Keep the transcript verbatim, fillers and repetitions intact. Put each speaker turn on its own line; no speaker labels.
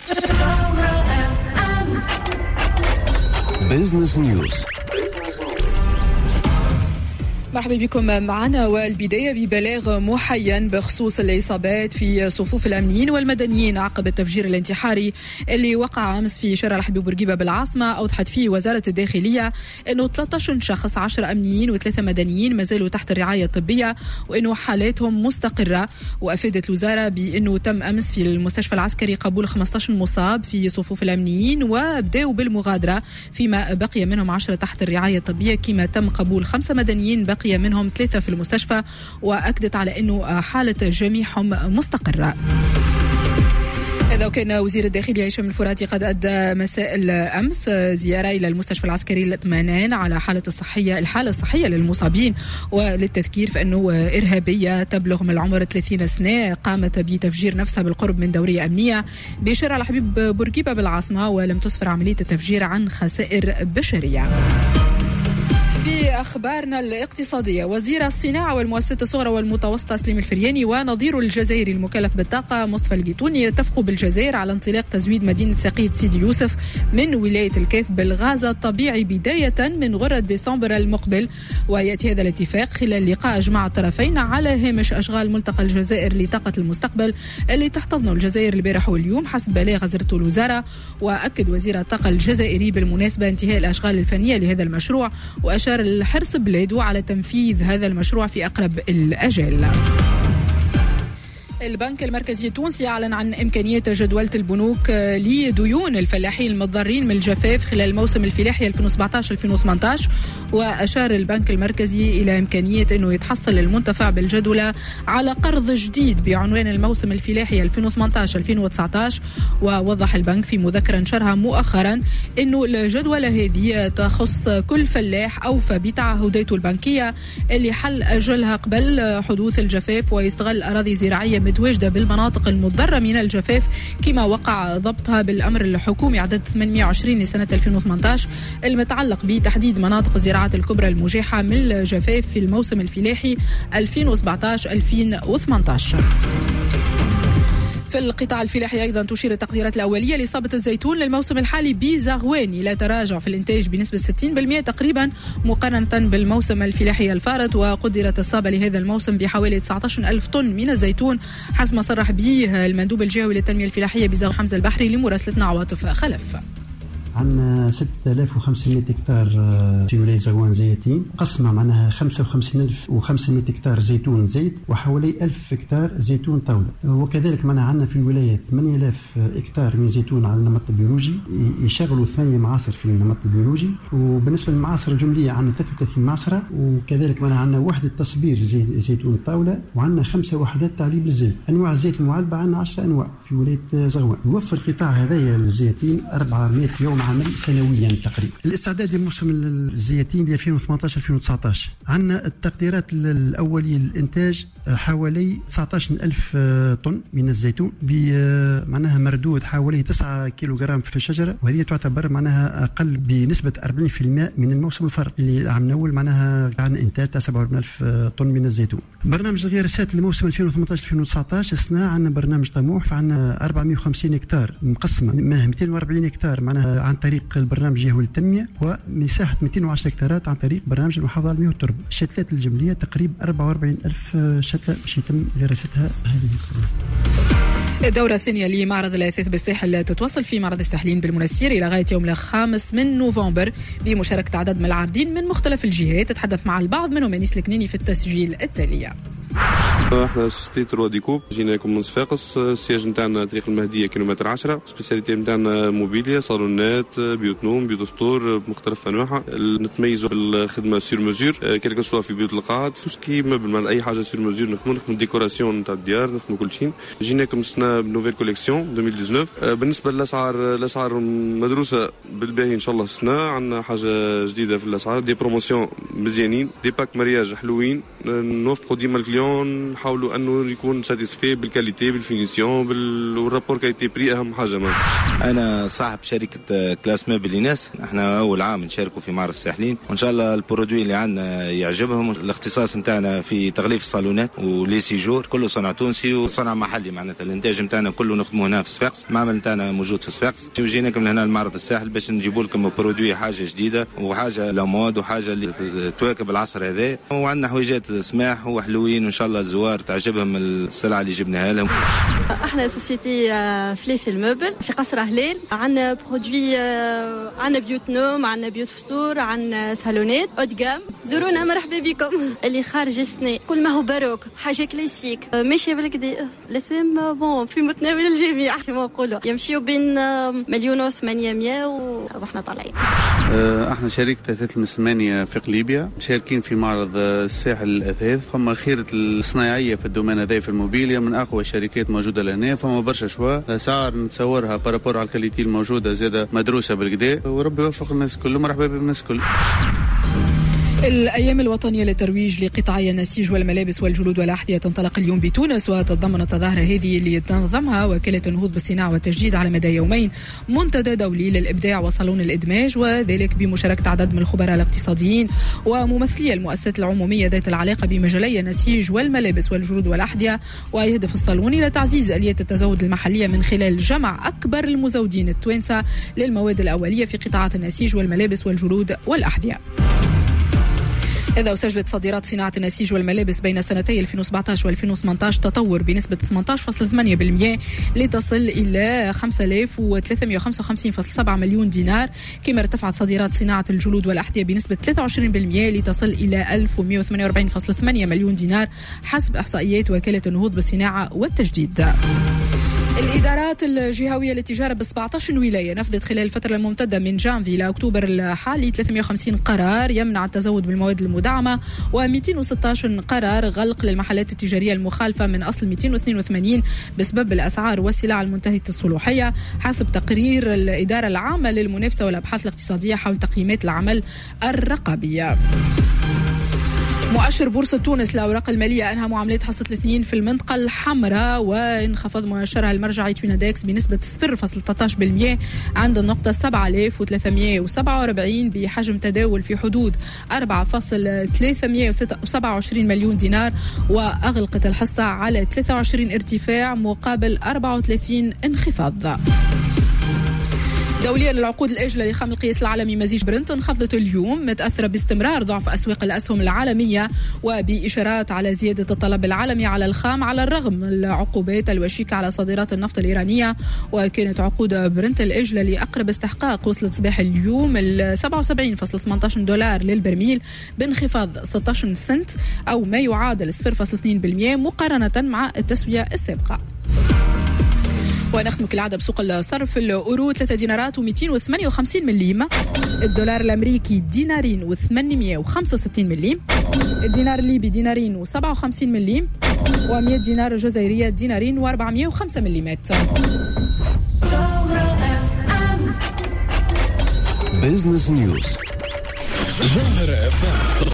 Business News. مرحبا بكم معنا، والبداية ببلاغ محين بخصوص الإصابات في صفوف الأمنيين والمدنيين عقب التفجير الانتحاري اللي وقع أمس في شارع الحبيب بورقيبة بالعاصمة. أوضحت فيه وزارة الداخلية أنه ثلاثة عشر شخص، عشرة أمنيين وثلاثة مدنيين ما زالوا تحت الرعاية الطبية وأنه حالاتهم مستقرة. وأفادت الوزارة بأنه تم أمس في المستشفى العسكري قبول خمسة عشر مصاب في صفوف الأمنيين وبدأوا بالمغادرة، فيما بقي منهم عشرة تحت الرعاية الطبية، كما تم قبول خمسة مدنيين بقي منهم ثلاثة في المستشفى. وأكدت على أنه حالة جميعهم مستقرة. إذا كان وزير الداخلية هشام الفراتي قد أدى مساء الأمس زيارة إلى المستشفى العسكري للاطمئنان على حالة الصحية الحالة الصحية للمصابين، وللتذكير فإنه إرهابية تبلغ من العمر ثلاثين سنة قامت بتفجير نفسها بالقرب من دورية أمنية بشارع الحبيب بورقيبة بالعاصمة، ولم تسفر عملية التفجير عن خسائر بشرية. في أخبارنا الاقتصادية، وزير الصناعة والمؤسسات الصغرى والمتوسطة سليم الفرياني ونظيره الجزائري المكلف بالطاقة مصطفى القيتوني اتفقوا بالجزائر على انطلاق تزويد مدينة ساقية سيدي يوسف من ولاية الكيف بالغاز الطبيعي بداية من غرة ديسمبر المقبل. ويأتي هذا الاتفاق خلال لقاء أجمع الطرفين على هامش أشغال ملتقى الجزائر لطاقة المستقبل اللي تحتضنه الجزائر البارح واليوم حسب بلاغ غزرته الوزارة. وأكد وزير الطاقة الجزائري بالمناسبة انتهاء الأشغال الفنية لهذا المشروع، وأشار الحرص بلاده على تنفيذ هذا المشروع في أقرب الأجال. البنك المركزي التونسي أعلن عن إمكانية جدولة البنوك لديون الفلاحين المتضررين من الجفاف خلال موسم الفلاحي ألفين وسبعة عشر ألفين وثمانية عشر. وأشار البنك المركزي إلى إمكانية أنه يتحصل المنتفع بالجدولة على قرض جديد بعنوان الموسم الفلاحي ألفين وثمانية عشر ألفين وتسعة عشر. ووضح البنك في مذكرة نشرها مؤخرا أنه الجدولة هذه تخص كل فلاح أوفى بتعهداته البنكية اللي حل أجلها قبل حدوث الجفاف ويستغل أراضي زراعية متواجدة بالمناطق المضرة من الجفاف، كما وقع ضبطها بالأمر الحكومي عدد ثمانمائة وعشرين لسنة ألفين وثمانية عشر المتعلق بتحديد مناطق الزراعات الكبرى المجاحة من الجفاف في الموسم الفلاحي ألفين وسبعة عشر ألفين وثمانية عشر. في القطاع الفلاحي أيضا تشير التقديرات الأولية لإصابة الزيتون للموسم الحالي بزغوان إلى تراجع في الإنتاج بنسبة ستين بالمئة تقريبا مقارنة بالموسم الفلاحي الفارط. وقدرت الإصابة لهذا الموسم بحوالي تسعة عشر ألف طن من الزيتون حسب ما صرح به المندوب الجهوي للتنمية الفلاحية بزغوان حمزة البحري لمراسلتنا عواطف خلف.
عندنا ستة آلاف وخمسمائة هكتار في ولاية زغوان زيتين، قسمة معناها خمسة وخمسين ألف وخمسمائة هكتار زيتون زيت وحوالي ألف هكتار زيتون طاولة. وكذلك معناها عندنا في الولاية ثمانية آلاف هكتار من زيتون على النمط البيولوجي يشغلوا ثمانية معاصر في النمط البيولوجي. وبالنسبة للمعاصر الجملية عندنا ثلاثة وثلاثين معصرة، وكذلك معناها عندنا وحدة تصبير زي زيتون طاولة، وعندنا خمسة وحدات تعليب للزيت. أنواع الزيت المعلبة عندنا عشرة أنواع في ولاية زغوان. يوفر القطاع هذايا للزيتين أربعمائة يوم عمل سنويا تقريبا. الاستعداد لموسم الزيتين ل ألفين وثمانية عشر ألفين وتسعة عشر عندنا التقديرات الأولية للإنتاج حوالي تسعة عشر ألف طن من الزيتون بمعناها مردود حوالي تسعة كيلوغرام في الشجرة، وهذه تعتبر معناها أقل بنسبة أربعين بالمئة من الموسم الفارط اللي العام الأول معناها كان إنتاج سبعة وأربعين ألف طن من الزيتون. برنامج الغراسات لموسم ألفين وثمانية عشر ألفين وتسعة عشر السنة عندنا برنامج طموح، فعندنا أربعمائة وخمسين هكتار مقسمة منها مئتين وأربعين هكتار معناها عن طريق البرنامج الجهوي للتنمية، ومساحة مئتين وعشرة هكتارات عن طريق برنامج المحافظة على المياه والتربة. الشتلات الجملية تقريبا أربعة وأربعين ألف شتلة باش يتم غراستها هذه السنة.
الدورة الثانية لمعرض الأثاث بالساحل تتواصل في معرض الساحلين بالمنستير إلى غاية يوم الخامس من نوفمبر بمشاركة عدد من العارضين من مختلف الجهات. تتحدث مع البعض منهم أنيس الكنيني في التسجيل التالي.
احنا سوسيتي روا ديكوب جينا لكم من صفاقس، السياج نتاعنا طريق المهديه كيلومتر عشرة، سبيسياليتي نتاعنا موبيليا، صالونات، بيوت نوم، بيوت فطور بمختلف انواعها. نتميزوا بالخدمه سير مزور كيلكو سوا في بيوت القاعات سوسكي مبل اي حاجه سير مزور نخدموا نخدموا ديكوراسيون نتاع الديار، نخدموا كل شيء. جينا لكم السنه بنوفيل كوليكسيون ألفين وتسعطاش. بالنسبه للاسعار الاسعار مدروسه بالباهي ان شاء الله. السنه عندنا حاجه جديده في الاسعار، دي بروموسيون مزيانين، دي باك مرياج حلوين نوفقوا ديما الكليون، نحاولوا انه يكون ساتيسفي بالكاليتي بالفينيسيون بالرابور كاليتي بري. اهم حاجه ما.
انا صاحب شركه كلاس ميبل ليناس، احنا اول عام نشاركوا في معرض الساحلين، وان شاء الله البرودوي اللي عندنا يعجبهم. الاختصاص نتاعنا في تغليف الصالونات ولي سيجور، كله صنع تونسي وصنع محلي، معناتها الانتاج نتاعنا كله نخدمه هنا في صفاقس، المعمل نتاعنا موجود في صفاقس. جيناكم هنا المعرض الساحل باش نجيبوا لكم برودوي حاجه جديده وحاجه لامود وحاجه اللي تواكب العصر هذا، وعندنا حويجات سماح وحلوين، وان شاء الله الزوار تعجبهم السلعه اللي جبناها لهم.
احنا سوسيتي فليفل الموبل في قصر هلال، عندنا برودوي، عندنا بيوت نوم، عندنا بيوت فطور، عندنا صالونات اود جام. زورونا مرحبا بكم. اللي خارج السنة كل ما هو باروك، حاجه كلاسيك ماشيه بالكدا، الاسوام بون في متناول الجميع كما نقولوا، يمشيوا بين مليون وثمانمائة واحنا طالعين.
احنا شركه اثاث المسلمانيه في قليبيا، مشاركين في معرض الساحل الاثاث. فما خيره الصناعيه في الدومين هذا في الموبيليا، من اقوى الشركات موجوده لهنا. فما برشا شوا، الاسعار نتصورها بارابور على الكاليتي الموجوده زاده مدروسه بالكدا، وربي يوفق الناس كل. مرحبا بالناس كل.
الأيام الوطنية للترويج لقطاعي النسيج والملابس والجلود والأحذية تنطلق اليوم بتونس، وتتضمن التظاهرة هذه اللي تنظمها وكالة النهوض بالصناعة والتجديد على مدى يومين منتدى دولي للإبداع وصالون الإدماج، وذلك بمشاركة عدد من الخبراء الاقتصاديين وممثلي المؤسسات العمومية ذات العلاقة بمجالي النسيج والملابس والجلود والأحذية. ويهدف الصالون إلى تعزيز آليات التزود المحلية من خلال جمع أكبر المزودين التوانسة للمواد الأولية في قطاعات النسيج والملابس والجلود والأحذية. إذا وسجلت صادرات صناعة النسيج والملابس بين سنتي ألفين وسبعة عشر وألفين وثمانية عشر تطور بنسبة ثمانية عشر فاصلة ثمانية بالمئة لتصل إلى خمسة آلاف وثلاثمائة وخمسة وخمسين فاصلة سبعة مليون دينار، كما ارتفعت صادرات صناعة الجلود والأحذية بنسبة ثلاثة وعشرين بالمئة لتصل إلى ألف ومائة وثمانية وأربعين فاصلة ثمانية مليون دينار حسب إحصائيات وكالة النهوض بالصناعة والتجديد. الإدارات الجهوية للتجارة ب سبعة عشر ولاية نفذت خلال الفترة الممتدة من جانفي إلى أكتوبر الحالي ثلاثمائة وخمسين قرار يمنع التزود بالمواد المدعمة، ومئتين وستة عشر قرار غلق للمحلات التجارية المخالفة من أصل مئتين واثنين وثمانين بسبب الأسعار والسلع المنتهية الصلاحية، حسب تقرير الإدارة العامة للمنافسة والأبحاث الاقتصادية حول تقييمات العمل الرقابية. مؤشر بورصة تونس للأوراق المالية أنهى معاملات حصة الاثنين في المنطقة الحمراء، وانخفض مؤشرها المرجعي توينادكس بنسبة صفر فاصلة ثلاثة عشر بالمئة عند النقطة سبعة آلاف وثلاثمائة وسبعة وأربعين بحجم تداول في حدود أربعة فاصلة ثلاثمائة وسبعة وعشرين مليون دينار، وأغلقت الحصة على ثلاثة وعشرين ارتفاع مقابل أربعة وثلاثين انخفاض. دوليا للعقود الآجلة لخام القياس العالمي مزيج برنت انخفضت اليوم، متأثرة باستمرار ضعف أسواق الأسهم العالمية وبإشارات على زيادة الطلب العالمي على الخام على الرغم من العقوبات الوشيكة على صادرات النفط الإيرانية. وكانت عقود برنت الآجلة لأقرب استحقاق وصلت صباح اليوم ال سبعة وسبعين فاصلة ثمانية عشر دولار للبرميل بانخفاض ستة عشر سنت أو ما يعادل صفر فاصلة اثنين بالمئة مقارنة مع التسوية السابقة. ونختم كالعادة بسوق الصرف. الأورو ثلاثة دينارات ومئتين وثمانية وخمسين مليم، الدولار الأمريكي دينارين وثمانمائة وخمسة وستين مليم، الدينار الليبي دينارين وسبعة وخمسين مليم، ومئة دينار جزائرية دينارين وأربعمائة وخمسة مليمات.
بيزنس نيوز.